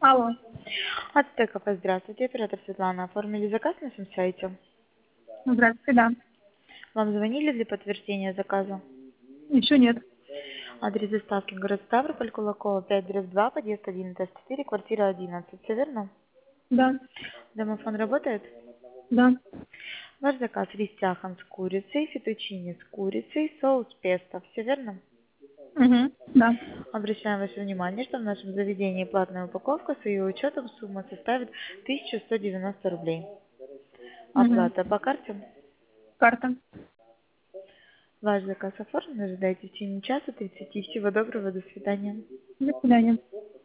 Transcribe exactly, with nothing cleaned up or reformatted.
Алло. От Стекова, здравствуйте, оператор Светлана. Оформили заказ на нашем сайте? Здравствуйте, да. Вам звонили для подтверждения заказа? Еще нет. Адрес доставки город Ставрополь, Кулакова, пять дробь два, подъезд один, этаж четыре, квартира одиннадцать. Все верно? Да, Домофон работает? да. Ваш заказ рис с курицей, фетучини с курицей, соус песто. Все верно? Угу. Да. Обращаем ваше внимание, что в нашем заведении платная упаковка с ее учетом сумма составит тысяча сто девяносто рублей. Угу. Оплата по карте? Карта. Ваш заказ оформлен, ожидайте в течение часа тридцати. Всего доброго, до свидания. До свидания.